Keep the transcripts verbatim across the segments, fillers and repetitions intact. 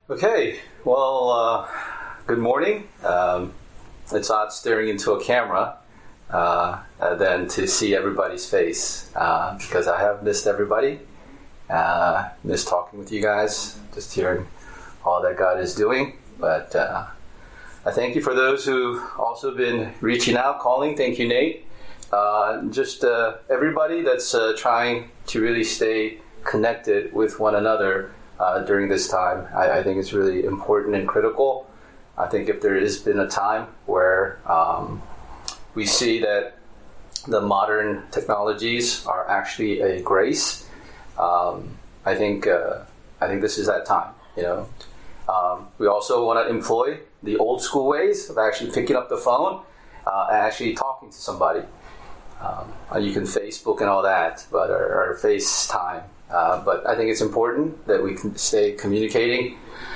Okay, well, uh, good morning. Um, it's odd staring into a camera uh, than to see everybody's face uh, because I have missed everybody. Uh, missed talking with you guys, just hearing all that God is doing. But uh, I thank you for those who also been reaching out, calling. Thank you, Nate. Uh, just uh, everybody that's uh, trying to really stay connected with one another Uh, during this time. I, I think it's really important and critical. I think if there has been a time where um, we see that the modern technologies are actually a grace, um, I think uh, I think this is that time. You know, um, we also want to employ the old school ways of actually picking up the phone uh, and actually talking to somebody. Um, you can Facebook and all that, but or, or FaceTime. Uh, but I think it's important that we can stay communicating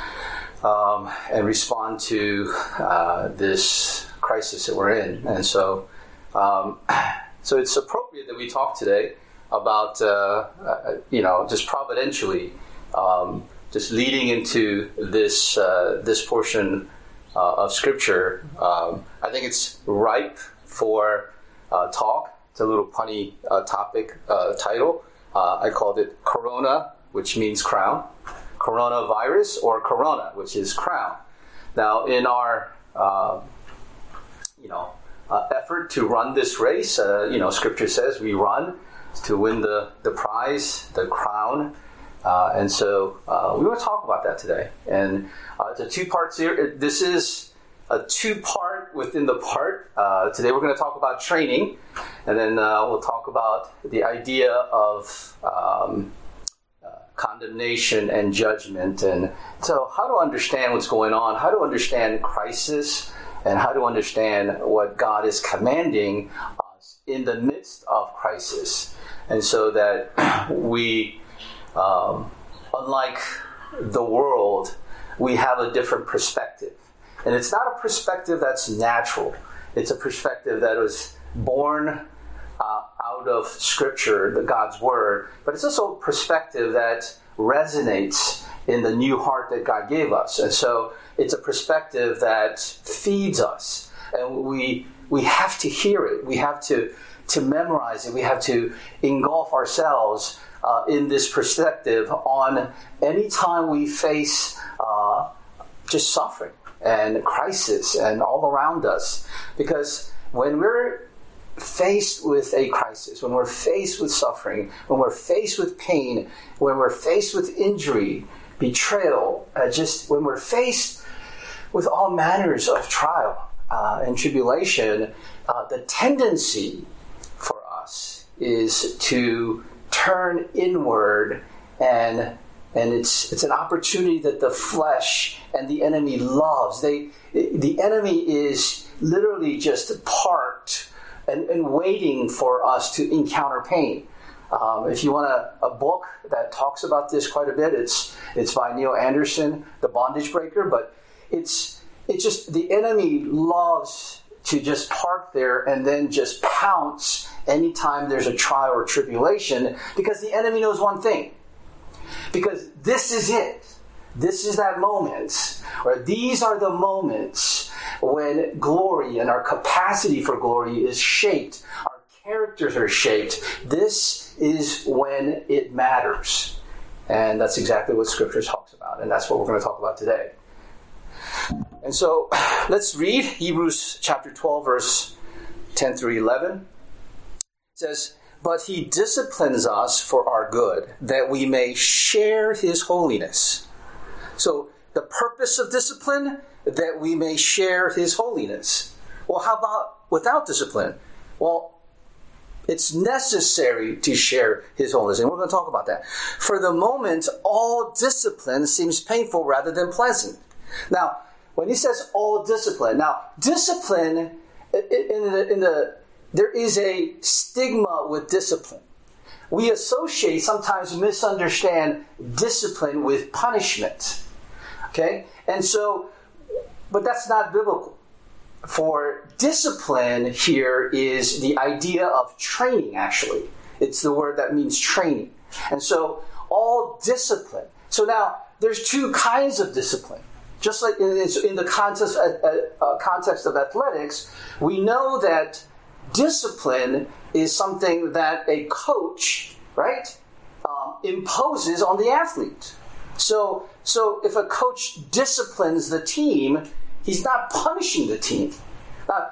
um, and respond to uh, this crisis that we're in. And so, um, so it's appropriate that we talk today about, uh, uh, you know, just providentially, um, just leading into this uh, this portion uh, of Scripture. Um, I think it's ripe for uh, talk. It's a little punny uh, topic uh, title. Uh, I called it Corona, which means crown, coronavirus, or Corona, which is crown. Now, in our, uh, you know, uh, effort to run this race, uh, you know, Scripture says we run to win the, the prize, the crown. Uh, and so uh, we want to talk about that today. And uh, it's a two-part series. This is a two-part within the part. Uh, today we're going to talk about training, and then uh, we'll talk about the idea of um, uh, condemnation and judgment. And so how to understand what's going on, how to understand crisis, and how to understand what God is commanding us in the midst of crisis. And so that we, um, unlike the world, we have a different perspective. And it's not a perspective that's natural. It's a perspective that was born uh, out of Scripture, the God's Word. But it's also a perspective that resonates in the new heart that God gave us. And so it's a perspective that feeds us. And we we have to hear it. We have to, to memorize it. We have to engulf ourselves uh, in this perspective on any time we face uh, just suffering and crisis and all around us. Because when we're faced with a crisis, when we're faced with suffering, when we're faced with pain, when we're faced with injury, betrayal, uh, just when we're faced with all manners of trial uh, and tribulation, uh, the tendency for us is to turn inward, and And it's it's an opportunity that the flesh and the enemy loves. They the enemy is literally just parked and, and waiting for us to encounter pain. Um, if you want a, a book that talks about this quite a bit, it's it's by Neil Anderson, The Bondage Breaker. But it's it's just the enemy loves to just park there and then just pounce anytime there's a trial or tribulation, because the enemy knows one thing. Because this is it. This is that moment, or these are the moments when glory and our capacity for glory is shaped. Our characters are shaped. This is when it matters. And that's exactly what Scripture talks about. And that's what we're going to talk about today. And so let's read Hebrews chapter twelve, verse ten through eleven. It says, "But he disciplines us for our good, that we may share his holiness." So the purpose of discipline, that we may share his holiness. Well, how about without discipline? Well, it's necessary to share his holiness. And we're going to talk about that. For the moment, all discipline seems painful rather than pleasant. Now, when he says all discipline, now discipline in the, in the there is a stigma with discipline. We associate, sometimes misunderstand discipline with punishment. Okay? And so, but that's not biblical. For discipline here is the idea of training, actually. It's the word that means training. And so, all discipline. So now, there's two kinds of discipline. Just like in, in the context, uh, uh, context of athletics, we know that discipline is something that a coach, right, um, imposes on the athlete. So, so if a coach disciplines the team, he's not punishing the team. Uh,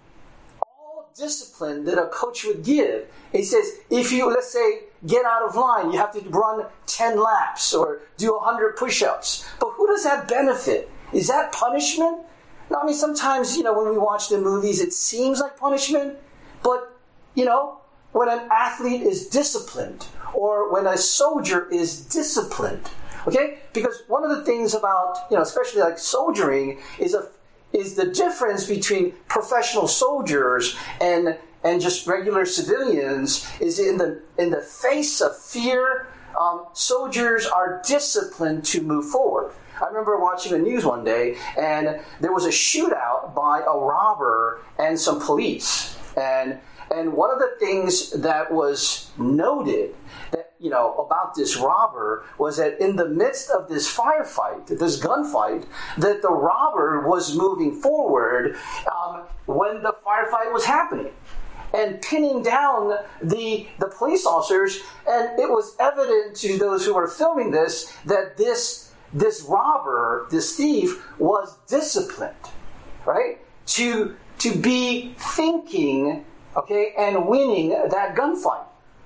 all discipline that a coach would give, he says, if you, let's say, get out of line, you have to run ten laps or do one hundred push-ups. But who does that benefit? Is that punishment? No, I mean, sometimes, you know, when we watch the movies, it seems like punishment. But, you know, when an athlete is disciplined or when a soldier is disciplined, okay? Because one of the things about, you know, especially like soldiering is a is the difference between professional soldiers and and just regular civilians is in the in the face of fear, um, soldiers are disciplined to move forward. I remember watching the news one day, and there was a shootout by a robber and some police. And and one of the things that was noted that, you know, about this robber was that in the midst of this firefight, this gunfight, that the robber was moving forward um, when the firefight was happening and pinning down the the police officers. And it was evident to those who were filming this that this this robber, this thief, was disciplined, right? To to be thinking, okay, and winning that gunfight.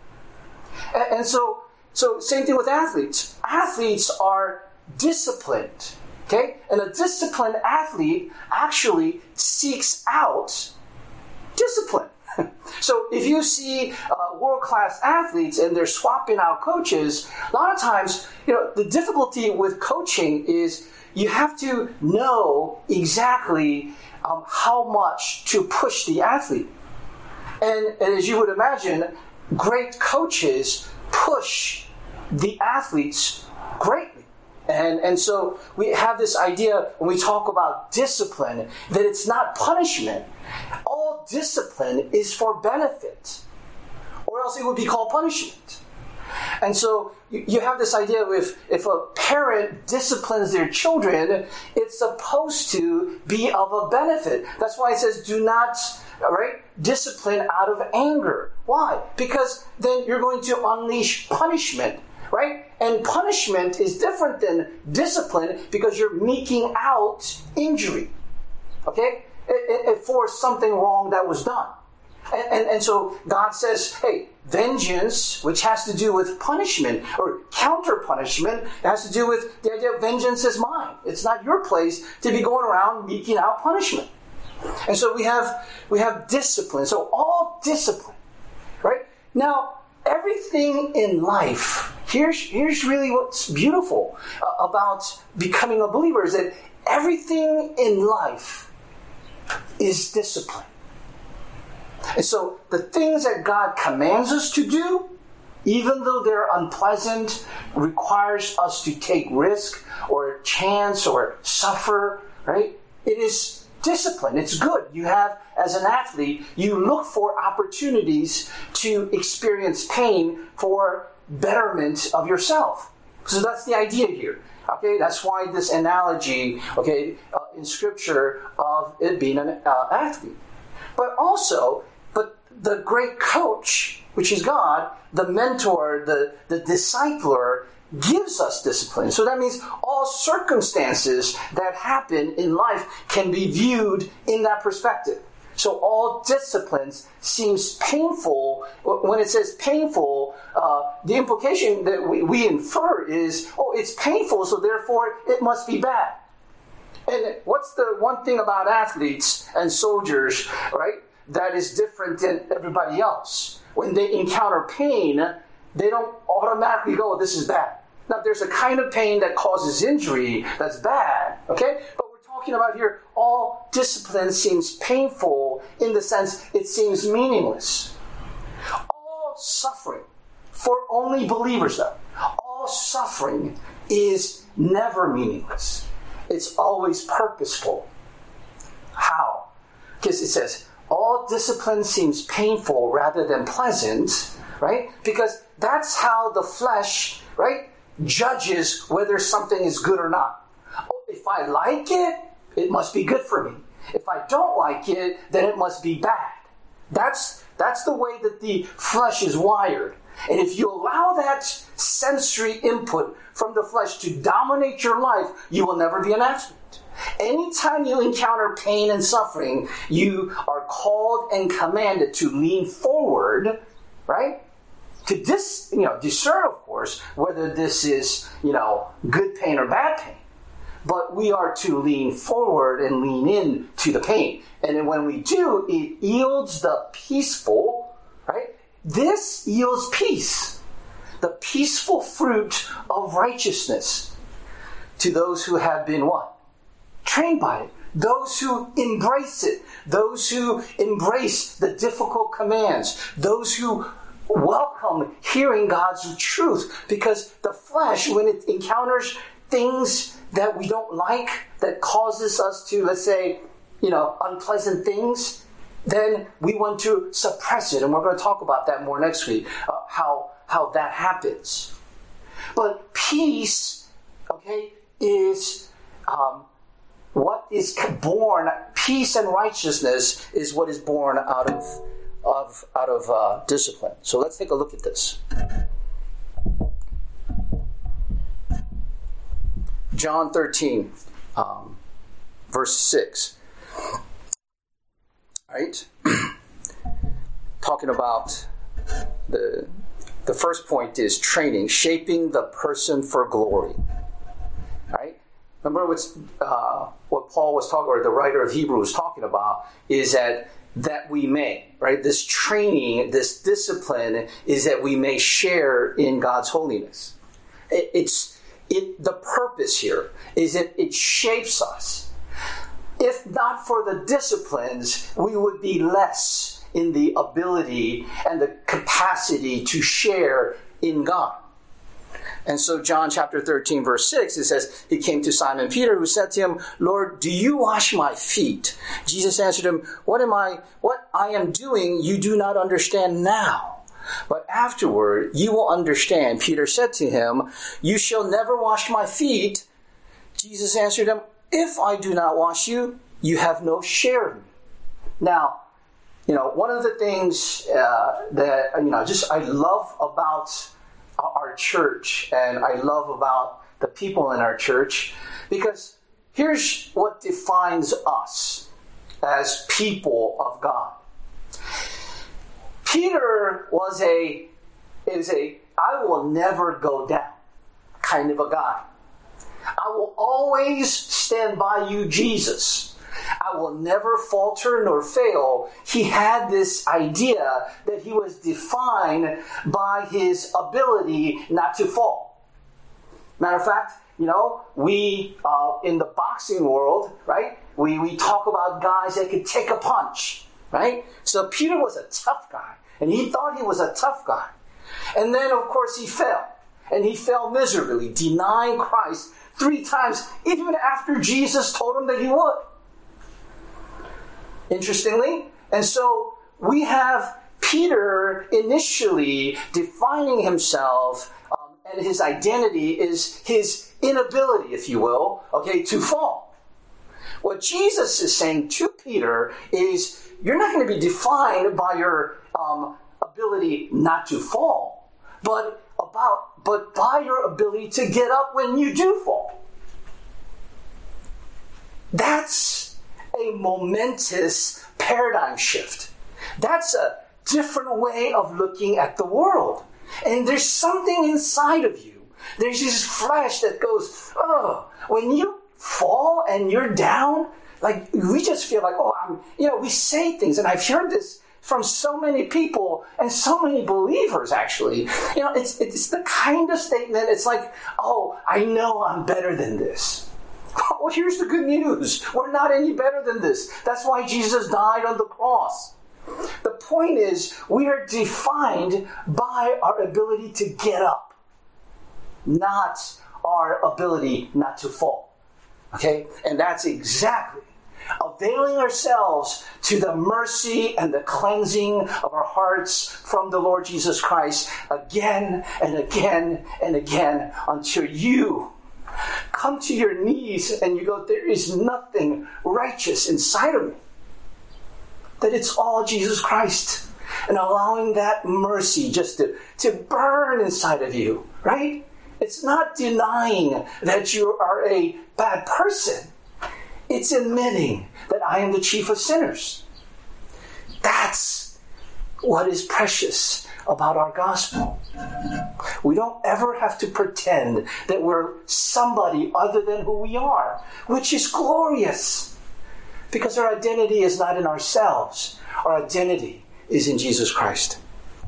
And, and so, so same thing with athletes. Athletes are disciplined, okay? And a disciplined athlete actually seeks out discipline. So if you see uh, world-class athletes and they're swapping out coaches, a lot of times, you know, the difficulty with coaching is you have to know exactly um, how much to push the athlete. And, and as you would imagine, great coaches push the athletes greatly. And, and so we have this idea when we talk about discipline that it's not punishment. All discipline is for benefit, or else it would be called punishment. And so you, you have this idea of if, if a parent disciplines their children, it's supposed to be of a benefit. That's why it says do not, right, discipline out of anger. Why? Because then you're going to unleash punishment. Right? And punishment is different than discipline because you're meting out injury. Okay? It, it, for something wrong that was done. And, and, and so God says, hey, vengeance, which has to do with punishment or counter-punishment, has to do with the idea of vengeance is mine. It's not your place to be going around meting out punishment. And so we have we have discipline. So all discipline. Right? Now, everything in life, here's, here's really what's beautiful uh, about becoming a believer is that everything in life is discipline. And so the things that God commands us to do, even though they're unpleasant, requires us to take risk or chance or suffer, right? It is discipline. It's good. You have, as an athlete, you look for opportunities to experience pain for betterment of yourself. So that's the idea here. Okay, that's why this analogy, okay, uh, in Scripture of it being an uh, athlete. But also, but the great coach, which is God, the mentor, the, the discipler, gives us discipline. So that means all circumstances that happen in life can be viewed in that perspective. So all disciplines seems painful. When it says painful, uh, the implication that we, we infer is, oh, it's painful, so therefore it must be bad. And what's the one thing about athletes and soldiers, right, that is different than everybody else? When they encounter pain, they don't automatically go, this is bad. Now, there's a kind of pain that causes injury that's bad, okay? But we're talking about here, all discipline seems painful in the sense it seems meaningless. All suffering, for only believers though, all suffering is never meaningless. It's always purposeful. How? Because it says, all discipline seems painful rather than pleasant, right? Because that's how the flesh, right, judges whether something is good or not. Oh, if I like it, it must be good for me. If I don't like it, then it must be bad. That's, that's the way that the flesh is wired. And if you allow that sensory input from the flesh to dominate your life, you will never be an athlete. Anytime you encounter pain and suffering, you are called and commanded to lean forward, right? To dis, you know, discern, of course, whether this is, you know, good pain or bad pain. But we are to lean forward and lean in to the pain. And then when we do, it yields the peaceful, right? This yields peace. The peaceful fruit of righteousness to those who have been what? Trained by it. Those who embrace it. Those who embrace the difficult commands. Those who welcome hearing God's truth. Because the flesh, when it encounters things that we don't like, that causes us to, let's say, you know, unpleasant things, then we want to suppress it. And we're going to talk about that more next week, uh, how, how that happens. But peace, okay, is um, what is born, peace and righteousness is what is born out of, of, out of uh, discipline. So let's take a look at this. John thirteen, um, verse six. Right? Talking about the the first point is training, shaping the person for glory. Right? Remember what's, uh, what Paul was talking, or the writer of Hebrews was talking about, is that that we may, right? This training, this discipline, is that we may share in God's holiness. It, it's It, the purpose here is that it shapes us. If not for the disciplines, we would be less in the ability and the capacity to share in God. And so John chapter thirteen, verse six, it says, he came to Simon Peter, who said to him, Lord, do you wash my feet? Jesus answered him, What am I, what I am doing you do not understand now. But afterward, you will understand. Peter said to him, You shall never wash my feet. Jesus answered him, If I do not wash you, you have no share in me. Now, you know, one of the things uh, that, you know, just I love about our church, and I love about the people in our church, because here's what defines us as people of God. Peter was a, is a, I will never go down kind of a guy. I will always stand by you, Jesus. I will never falter nor fail. He had this idea that he was defined by his ability not to fall. Matter of fact, you know, we, uh, in the boxing world, right, we, we talk about guys that could take a punch, right? So Peter was a tough guy. And he thought he was a tough guy. And then, of course, he fell. And he fell miserably, denying Christ three times, even after Jesus told him that he would. Interestingly. And so we have Peter initially defining himself, um, and his identity is his inability, if you will, okay, to fall. What Jesus is saying to Peter is, you're not going to be defined by your um, ability not to fall, but about but by your ability to get up when you do fall. That's a momentous paradigm shift. That's a different way of looking at the world. And there's something inside of you. There's this flesh that goes, oh, when you fall and you're down, like, we just feel like, oh, I'm, you know, we say things, and I've heard this from so many people and so many believers, actually. You know, it's it's the kind of statement, it's like, oh, I know I'm better than this. Well, here's the good news. We're not any better than this. That's why Jesus died on the cross. The point is, we are defined by our ability to get up, not our ability not to fall. Okay? And that's exactly availing ourselves to the mercy and the cleansing of our hearts from the Lord Jesus Christ again and again and again until you come to your knees and you go, there is nothing righteous inside of me. That it's all Jesus Christ. And allowing that mercy just to, to burn inside of you, right? It's not denying that you are a bad person. It's admitting that I am the chief of sinners. That's what is precious about our gospel. We don't ever have to pretend that we're somebody other than who we are, which is glorious. Because our identity is not in ourselves. Our identity is in Jesus Christ.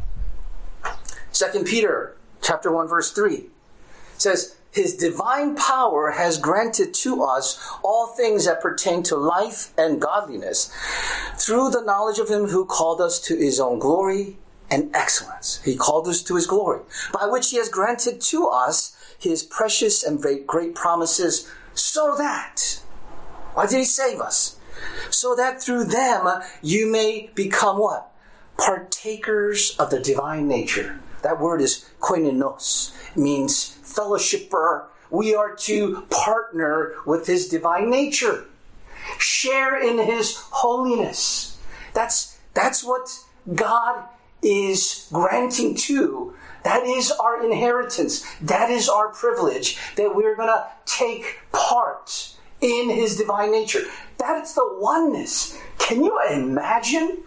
Second Peter chapter one, verse three says, His divine power has granted to us all things that pertain to life and godliness through the knowledge of Him who called us to His own glory and excellence. He called us to His glory, by which He has granted to us His precious and great, great promises, so that, why did He save us? So that through them you may become what? Partakers of the divine nature. That word is koinonos. It means fellowshipper. We are to partner with His divine nature. Share in His holiness. That's, that's what God is granting to. That is our inheritance. That is our privilege. That we're going to take part in His divine nature. That's the oneness. Can you imagine?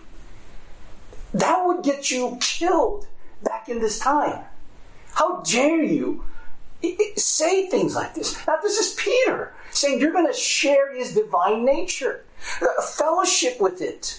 That would get you killed back in this time. How dare you say things like this? Now, this is Peter saying you're going to share His divine nature, fellowship with it.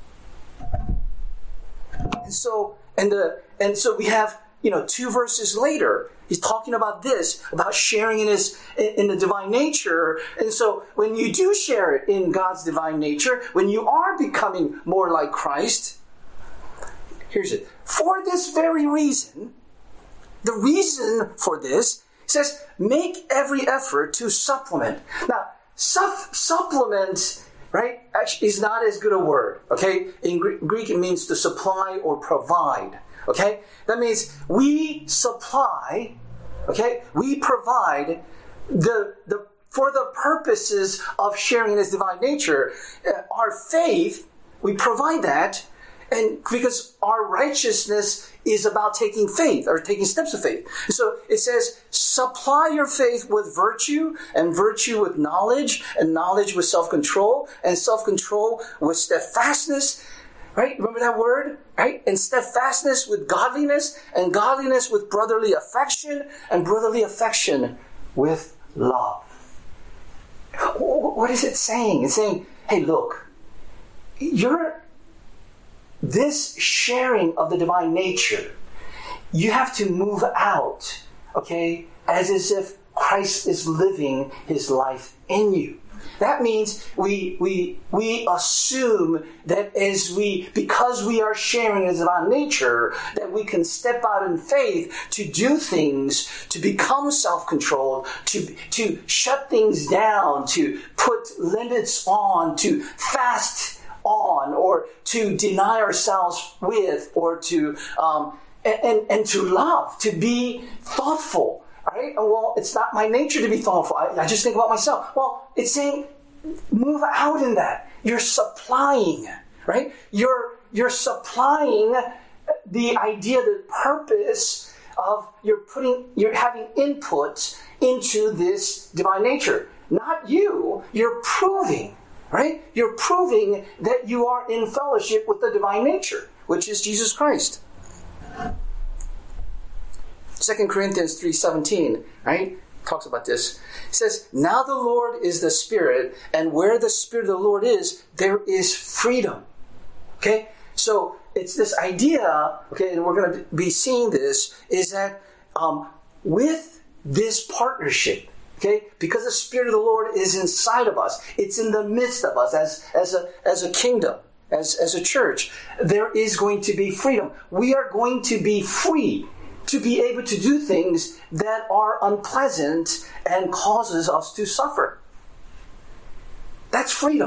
And so, and the and so we have, you know, two verses later, he's talking about this, about sharing in his in the divine nature. And so, when you do share it in God's divine nature, when you are becoming more like Christ. Here's it. For this very reason, the reason for this says, make every effort to supplement. Now, suff- supplement, right, actually is not as good a word, okay? In Greek, it means to supply or provide, okay? That means we supply, okay? We provide the the for the purposes of sharing His divine nature. Uh, our faith, we provide that. And because our righteousness is about taking faith, or taking steps of faith. So it says, supply your faith with virtue, and virtue with knowledge, and knowledge with self-control, and self-control with steadfastness. Right? Remember that word? Right? And steadfastness with godliness, and godliness with brotherly affection, and brotherly affection with love. What is it saying? It's saying, hey, look, you're this sharing of the divine nature, you have to move out, okay, as, as if Christ is living His life in you. That means we we we assume that as we, because we are sharing His divine nature, that we can step out in faith to do things, to become self-controlled, to to shut things down, to put limits on, to fast on, or to deny ourselves with, or to um, and, and and to love, to be thoughtful. Right? Well, it's not my nature to be thoughtful. I, I just think about myself. Well, it's saying move out in that. You're supplying, right? You're you're supplying the idea, the purpose of you're putting, you're having input into this divine nature. Not you. You're proving. Right? You're proving that you are in fellowship with the divine nature, which is Jesus Christ. Second Corinthians three seventeen, right? Talks about this. It says, now the Lord is the Spirit, and where the Spirit of the Lord is, there is freedom. Okay? So it's this idea, okay, and we're going to be seeing this, is that um, with this partnership, okay, because the Spirit of the Lord is inside of us, it's in the midst of us as, as a as a kingdom, as, as a church, there is going to be freedom. We are going to be free to be able to do things that are unpleasant and causes us to suffer. That's freedom.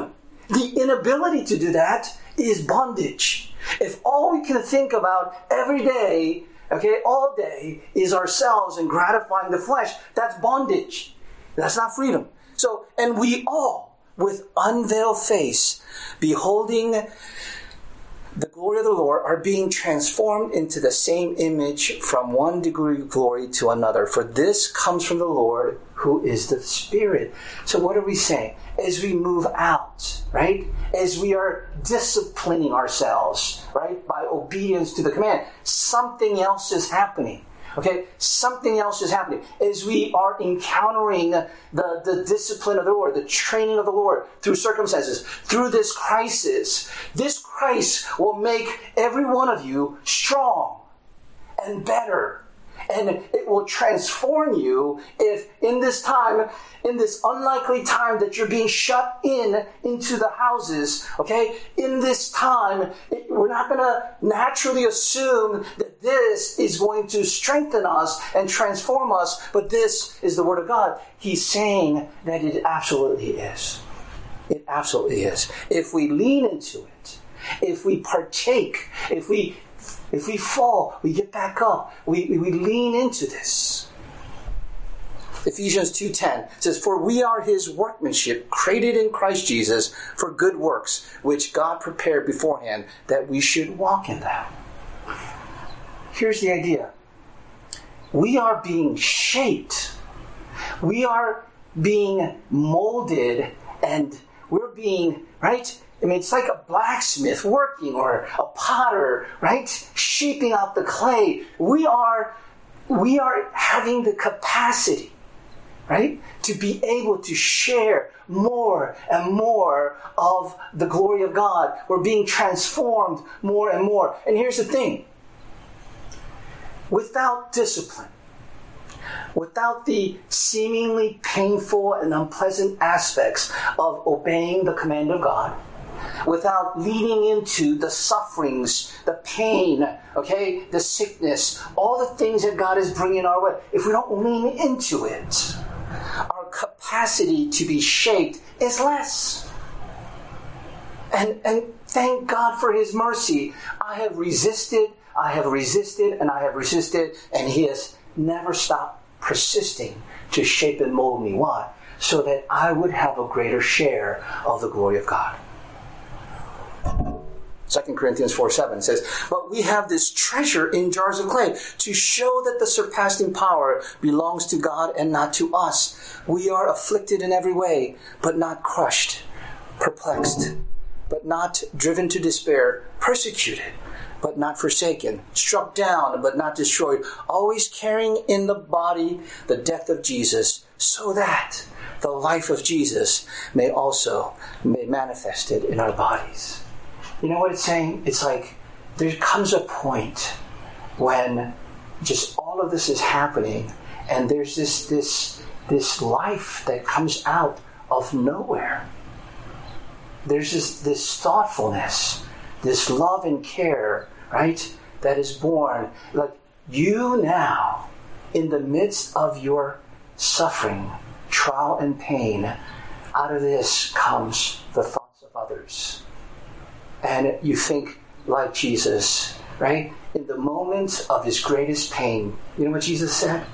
the inability to do that is bondage. If all we can think about every day, okay, all day, is ourselves and gratifying the flesh, that's bondage. That's not freedom. So, and we all, with unveiled face, beholding the glory of the Lord, are being transformed into the same image from one degree of glory to another. For this comes from the Lord, who is the Spirit. So what are we saying? As we move out, right? As we are disciplining ourselves, right? By obedience to the command, something else is happening. Okay, something else is happening. As we are encountering the, the discipline of the Lord, the training of the Lord through circumstances, through this crisis, this Christ will make every one of you strong and better. And it will transform you if in this time, in this unlikely time that you're being shut in into the houses, okay, in this time, it, we're not going to naturally assume that this is going to strengthen us and transform us, but this is the Word of God. He's saying that it absolutely is. It absolutely is. If we lean into it, if we partake, if we If we fall, we get back up. We, we lean into this. Ephesians two ten says, "For we are His workmanship, created in Christ Jesus for good works, which God prepared beforehand that we should walk in them." Here's the idea. We are being shaped. We are being molded, and we're being, right? I mean, it's like a blacksmith working, or a potter, right? Shaping out the clay. We are, we are having the capacity, right? To be able to share more and more of the glory of God. We're being transformed more and more. And here's the thing. Without discipline, without the seemingly painful and unpleasant aspects of obeying the command of God, without leading into the sufferings, the pain, okay, the sickness, all the things that God is bringing our way, if we don't lean into it, our capacity to be shaped is less. And, and thank God for His mercy. I have resisted, I have resisted, and I have resisted, and He has never stopped persisting to shape and mold me. Why? So that I would have a greater share of the glory of God. Second Corinthians four seven says, "But we have this treasure in jars of clay to show that the surpassing power belongs to God and not to us. We are afflicted in every way, but not crushed, perplexed, but not driven to despair, persecuted, but not forsaken, struck down, but not destroyed, always carrying in the body the death of Jesus, so that the life of Jesus may also be manifested in our bodies." You know what it's saying? It's like there comes a point when just all of this is happening, and there's this this this life that comes out of nowhere. There's this this thoughtfulness, this love and care, right, that is born. Like you now, in the midst of your suffering, trial, and pain, out of this comes the thoughts of others. And you think like Jesus, right? In the moment of His greatest pain, you know what Jesus said?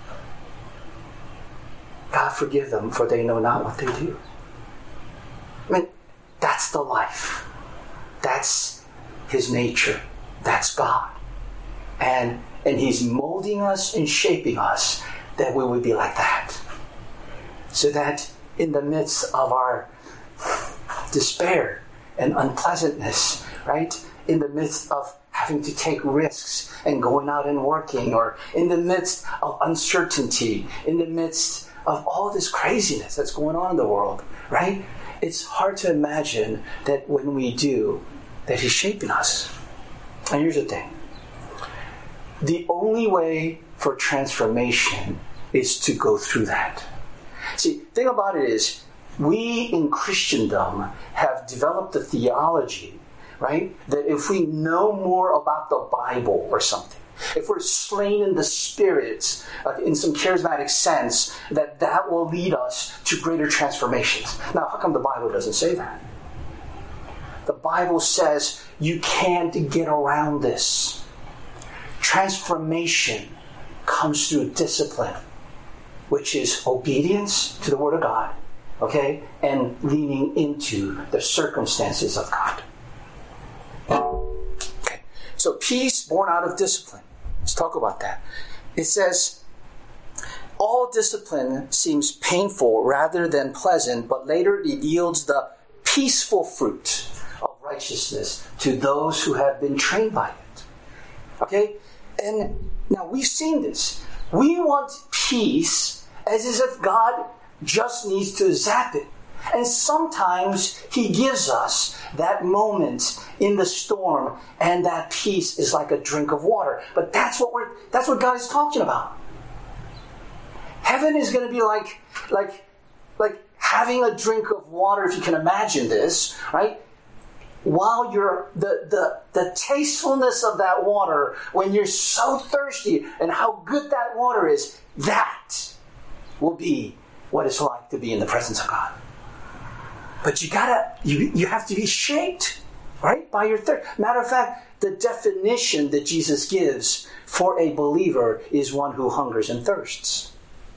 "God forgive them, for they know not what they do." I mean, that's the life. That's His nature. That's God. And, and He's molding us and shaping us that we would be like that. So that in the midst of our despair and unpleasantness, right? In the midst of having to take risks and going out and working, or in the midst of uncertainty, in the midst of all this craziness that's going on in the world, right? It's hard to imagine that when we do, that He's shaping us. And here's the thing. The only way for transformation is to go through that. See, the thing about it is, we in Christendom have developed a theology, right, that if we know more about the Bible or something, if we're slain in the Spirit, uh, in some charismatic sense, that that will lead us to greater transformations. Now, how come the Bible doesn't say that? the Bible says you can't get around this. Transformation comes through discipline, which is obedience to the Word of God, okay, and leaning into the circumstances of God. Okay, so peace born out of discipline. Let's talk about that. It says, all discipline seems painful rather than pleasant, but later it yields the peaceful fruit of righteousness to those who have been trained by it. Okay? And now we've seen this. We want peace as if God just needs to zap it. And sometimes He gives us that moment in the storm, and that peace is like a drink of water. But that's what we're that's what God is talking about. Heaven is going to be like like like having a drink of water, if you can imagine this, right? While you're the, the the tastefulness of that water, when you're so thirsty, and how good that water is, that will be what it's like to be in the presence of God. But you gotta you you have to be shaped, right, by your thirst. Matter of fact, the definition that Jesus gives for a believer is one who hungers and thirsts.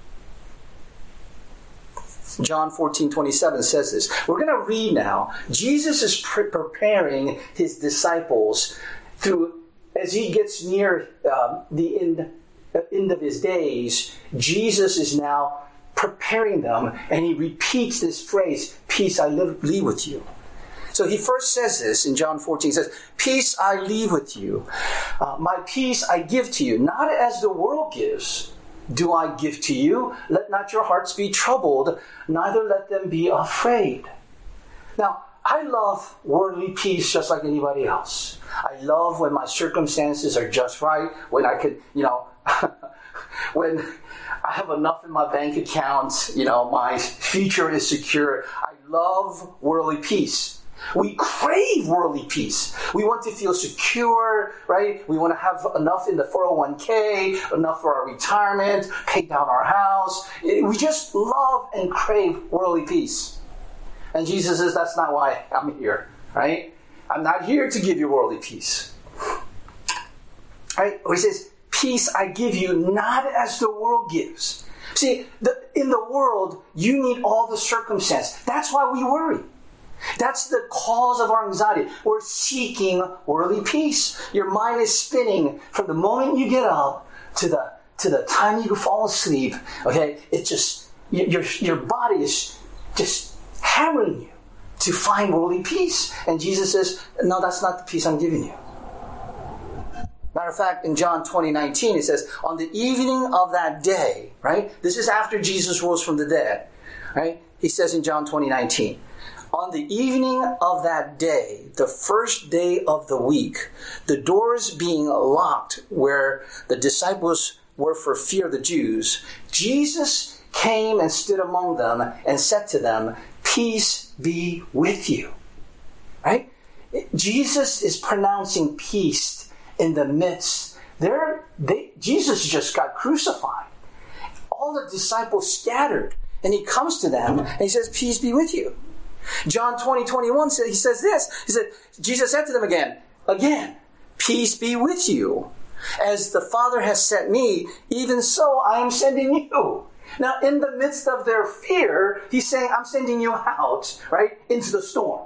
John fourteen twenty-seven says this. We're going to read now. Jesus is pre- preparing His disciples through, as He gets near um, the end, end of His days, Jesus is now preparing them, and He repeats this phrase, peace I leave with you. So He first says this in John fourteen. He says, peace I leave with you. Uh, my peace I give to you, not as the world gives, do I give to you. Let not your hearts be troubled, neither let them be afraid. Now, I love worldly peace just like anybody else. I love when my circumstances are just right, when I could, you know, when I have enough in my bank account, you know, my future is secure. I love worldly peace. We crave worldly peace. We want to feel secure, right? We want to have enough in the four oh one k, enough for our retirement, pay down our house. We just love and crave worldly peace. And Jesus says, that's not why I'm here, right? I'm not here to give you worldly peace. Right? Or He says, peace I give you, not as the world gives. See, the, in the world, you need all the circumstance. That's why we worry. That's the cause of our anxiety. We're seeking worldly peace. Your mind is spinning from the moment you get up to the to the time you fall asleep. Okay, it just your your body is just hammering you to find worldly peace. And Jesus says, "No, that's not the peace I'm giving you." Matter of fact, in John twenty nineteen, it says, "On the evening of that day," right? This is after Jesus rose from the dead, right? He says in John twenty nineteen. On the evening of that day, the first day of the week, the doors being locked where the disciples were for fear of the Jews, Jesus came and stood among them and said to them, peace be with you. Right? Jesus is pronouncing peace in the midst. There, they, Jesus just got crucified. All the disciples scattered, and He comes to them and He says, peace be with you. John twenty, twenty-one says, He says this. He said, Jesus said to them again, again, peace be with you. As the Father has sent me, even so I am sending you. Now, in the midst of their fear, He's saying, I'm sending you out, right, into the storm.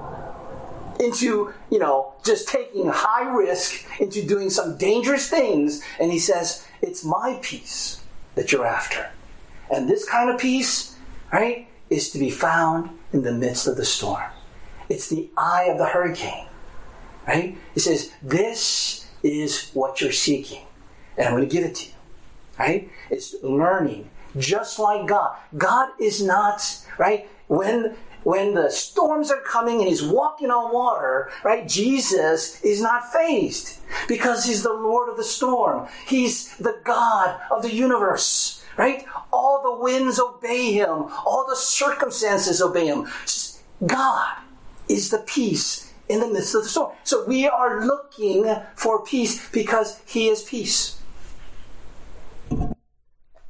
Into, you know, just taking high risk, into doing some dangerous things. And He says, it's my peace that you're after. And this kind of peace, right, is to be found in the midst of the storm. It's the eye of the hurricane, right? It says, this is what you're seeking, and I'm going to give it to you, right? It's learning, just like God. God is not, right? When, when the storms are coming and He's walking on water, right? Jesus is not fazed because He's the Lord of the storm. He's the God of the universe. Right? All the winds obey Him. All the circumstances obey Him. God is the peace in the midst of the storm. So we are looking for peace because He is peace.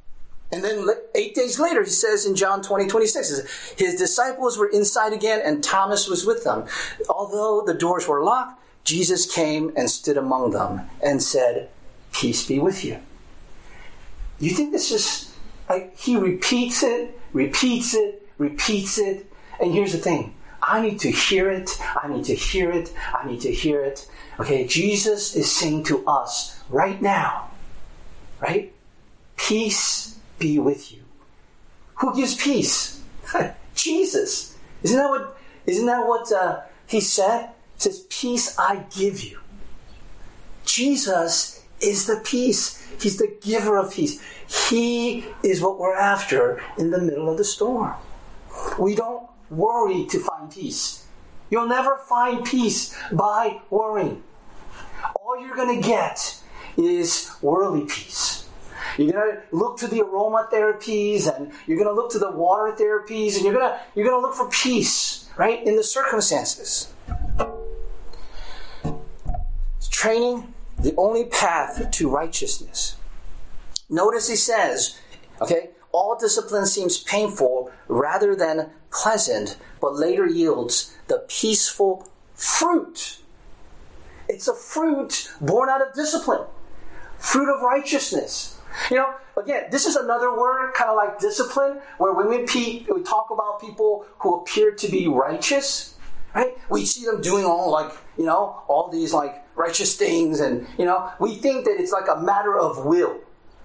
And then eight days later, he says in John twenty, twenty-six, his disciples were inside again and Thomas was with them. Although the doors were locked, Jesus came and stood among them and said, peace be with you. You think this is, like, he repeats it, repeats it, repeats it. And here's the thing. I need to hear it. I need to hear it. I need to hear it. Okay, Jesus is saying to us right now, right? Peace be with you. Who gives peace? Jesus. Isn't that what, isn't that what uh, he said? He says, peace I give you. Jesus is the peace. He's the giver of peace. He is what we're after in the middle of the storm. We don't worry to find peace. You'll never find peace by worrying. All you're going to get is worldly peace. You're going to look to the aromatherapies, and you're going to look to the water therapies, and you're going to you're going to look for peace, right, in the circumstances. Training, the only path to righteousness. Notice he says, okay, all discipline seems painful rather than pleasant, but later yields the peaceful fruit. It's a fruit born out of discipline. Fruit of righteousness. You know, again, this is another word, kind of like discipline, where when we, pe- we talk about people who appear to be righteous, right? We see them doing all like, you know, all these like righteous things, and, you know, we think that it's like a matter of will.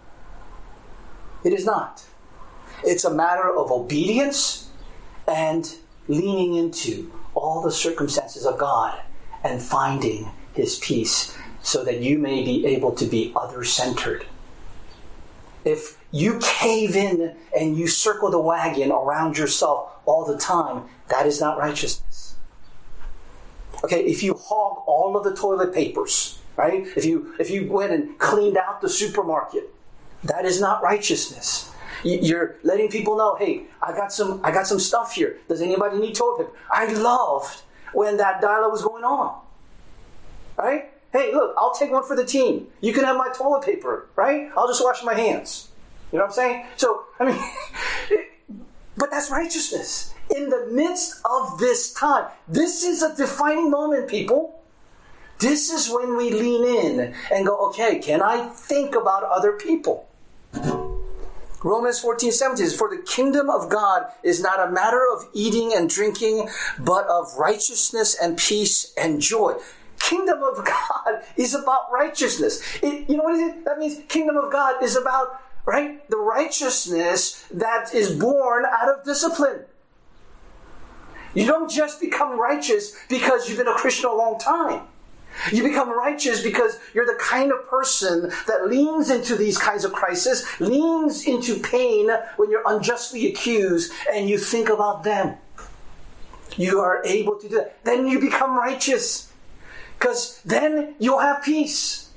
It is not. It's a matter of obedience and leaning into all the circumstances of God and finding His peace so that you may be able to be other-centered. If you cave in and you circle the wagon around yourself all the time, that is not righteousness. Okay, if you hog all of the toilet papers, right? If you if you went and cleaned out the supermarket, that is not righteousness. You're letting people know, hey, I got some I got some stuff here. Does anybody need toilet paper? I loved when that dialogue was going on. Right? Hey, look, I'll take one for the team. You can have my toilet paper, right? I'll just wash my hands. You know what I'm saying? So, I mean, but that's righteousness. In the midst of this time, this is a defining moment, people. This is when we lean in and go, okay, can I think about other people? Romans fourteen seventeen says, for the kingdom of God is not a matter of eating and drinking, but of righteousness and peace and joy. Kingdom of God is about righteousness. It, you know what it is? That means kingdom of God is about, right, the righteousness that is born out of discipline. You don't just become righteous because you've been a Christian a long time. You become righteous because you're the kind of person that leans into these kinds of crises, leans into pain when you're unjustly accused, and you think about them. You are able to do that. Then you become righteous. Because then you'll have peace.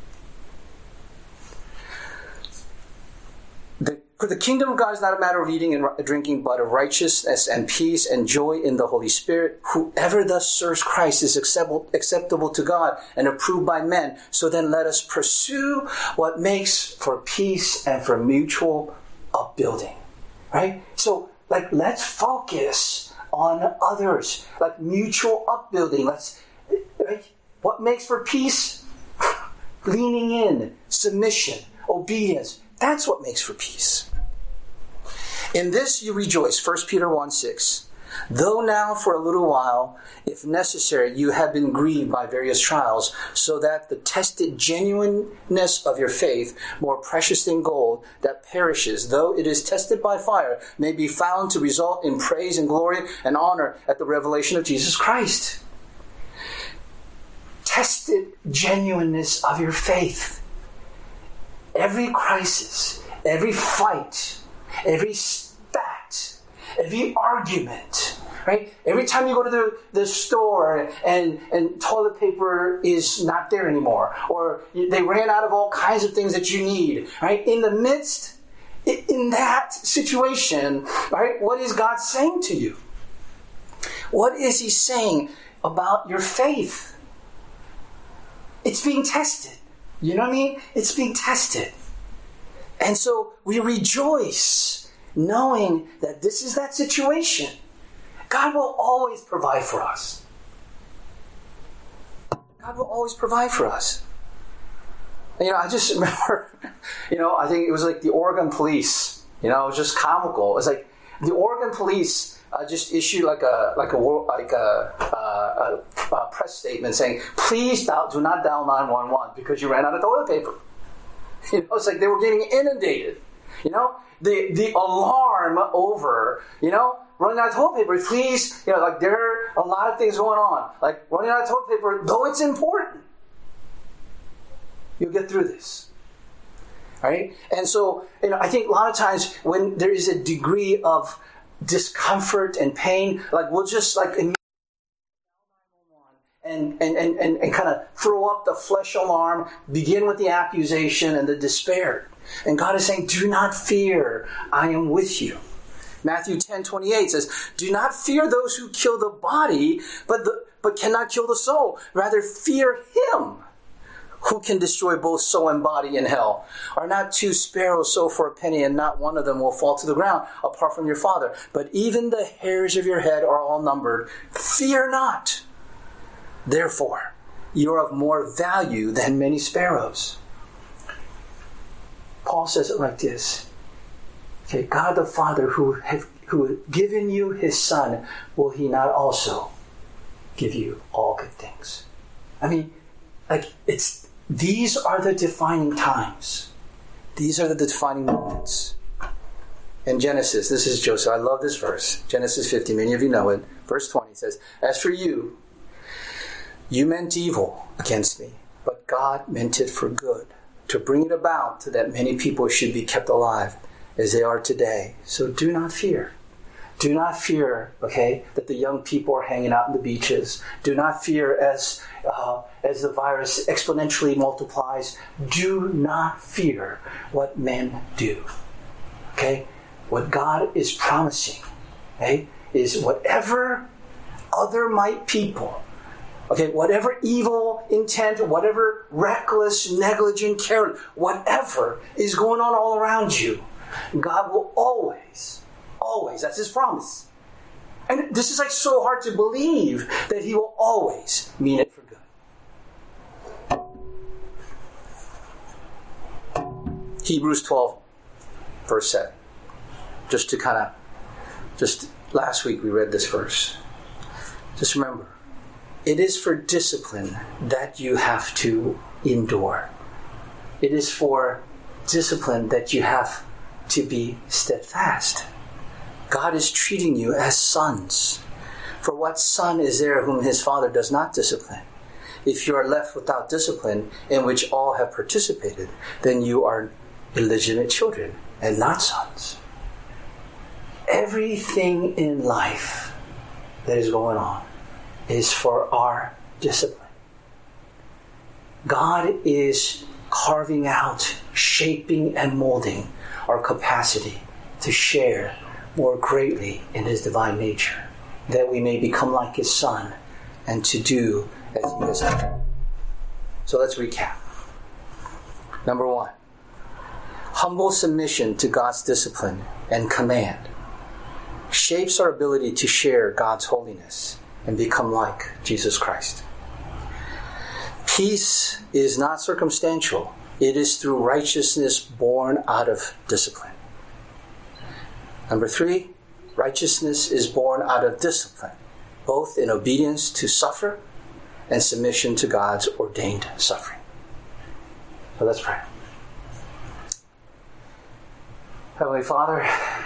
The, the kingdom of God is not a matter of eating and drinking, but of righteousness and peace and joy in the Holy Spirit. Whoever thus serves Christ is acceptable, acceptable to God and approved by men. So then let us pursue what makes for peace and for mutual upbuilding. Right? So, like, let's focus on others. Like mutual upbuilding. Let's... Right? What makes for peace? Leaning in, submission, obedience. That's what makes for peace. In this you rejoice. First Peter one six. Though now for a little while, if necessary, you have been grieved by various trials, so that the tested genuineness of your faith, more precious than gold, that perishes, though it is tested by fire, may be found to result in praise and glory and honor at the revelation of Jesus Christ. Tested genuineness of your faith. Every crisis, every fight, every spat, every argument, right? Every time you go to the, the store and, and toilet paper is not there anymore, or they ran out of all kinds of things that you need, right? In the midst, in that situation, right, what is God saying to you? What is He saying about your faith? It's being tested. You know what I mean? It's being tested. And so we rejoice knowing that this is that situation. God will always provide for us. God will always provide for us. And, you know, I just remember, you know, I think it was like the Oregon police. You know, it was just comical. It was like the Oregon police uh, just issued like a like a like a, a, a, a press statement saying, "Please dial, do not dial nine one one because you ran out of toilet paper." You know, it's like they were getting inundated. You know, the the alarm over, you know, running out of toilet paper. Please, you know, like there are a lot of things going on. Like running out of toilet paper, though it's important, you'll get through this. Right? And so, you know, I think a lot of times when there is a degree of discomfort and pain, like we'll just like and and and, and, and kind of throw up the flesh alarm, begin with the accusation and the despair. And God is saying, do not fear, I am with you. Matthew ten twenty-eight says, do not fear those who kill the body, but the, but cannot kill the soul. Rather fear him who can destroy both soul and body in hell. Are not two sparrows sold for a penny, and not one of them will fall to the ground apart from your Father? But even the hairs of your head are all numbered. Fear not. Therefore, you are of more value than many sparrows. Paul says it like this. Okay, God the Father who have who has given you his Son, will he not also give you all good things? I mean, like it's these are the defining times. These are the defining moments. In Genesis, this is Joseph. I love this verse. Genesis fifty, many of you know it. Verse twenty says, as for you, you meant evil against me, but God meant it for good, to bring it about that many people should be kept alive as they are today. So do not fear. Do not fear, okay, that the young people are hanging out on the beaches. Do not fear as uh, as the virus exponentially multiplies. Do not fear what men do. Okay? What God is promising, okay, is whatever other might people, okay, whatever evil intent, whatever reckless, negligent, careless, whatever is going on all around you, God will always, always, that's his promise. And this is like so hard to believe that he will always mean it for good. Hebrews twelve, verse seven. Just to kind of, just last week we read this verse. Just remember, it is for discipline that you have to endure. It is for discipline that you have to be steadfast. God is treating you as sons. For what son is there whom his father does not discipline? If you are left without discipline, in which all have participated, then you are illegitimate children and not sons. Everything in life that is going on is for our discipline. God is carving out, shaping, and molding our capacity to share more greatly in his divine nature, that we may become like his Son and to do as he has done. So let's recap. Number one, humble submission to God's discipline and command shapes our ability to share God's holiness and become like Jesus Christ. Peace is not circumstantial. It is through righteousness born out of discipline. Number three, righteousness is born out of discipline, both in obedience to suffer and submission to God's ordained suffering. So let's pray. Heavenly Father,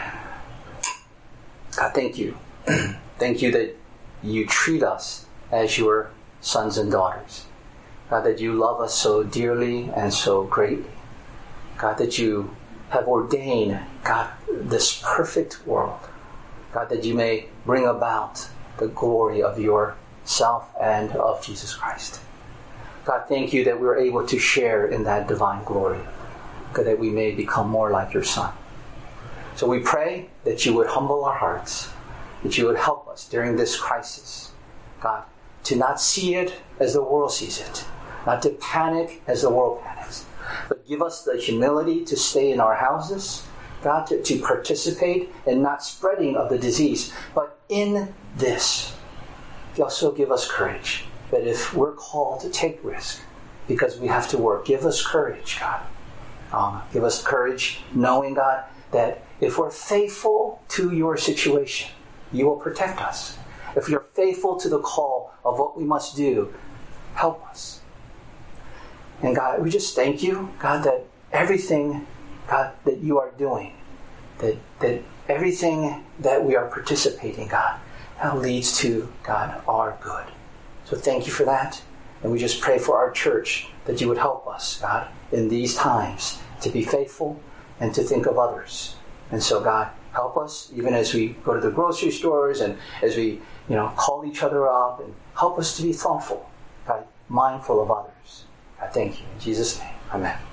God, thank you. Thank you that you treat us as your sons and daughters. God, that you love us so dearly and so greatly. God, that you have ordained, God, this perfect world. God, that you may bring about the glory of yourself and of Jesus Christ. God, thank you that we're able to share in that divine glory. God, that we may become more like your Son. So we pray that you would humble our hearts, that you would help us during this crisis, God, to not see it as the world sees it, not to panic as the world panics, But give us the humility to stay in our houses, God, to, to participate in not spreading of the disease. But in this, you also give us courage. That if we're called to take risk because we have to work, give us courage, God. Um, give us courage knowing, God, that if we're faithful to your situation, you will protect us. If you're faithful to the call of what we must do, help us. And God, we just thank you, God, that everything, God, that you are doing, that that everything that we are participating, God, that leads to, God, our good. So thank you for that. And we just pray for our church that you would help us, God, in these times to be faithful and to think of others. And so, God, help us even as we go to the grocery stores and as we, you know, call each other up, and help us to be thoughtful, God, mindful of others. I thank you. In Jesus' name, amen.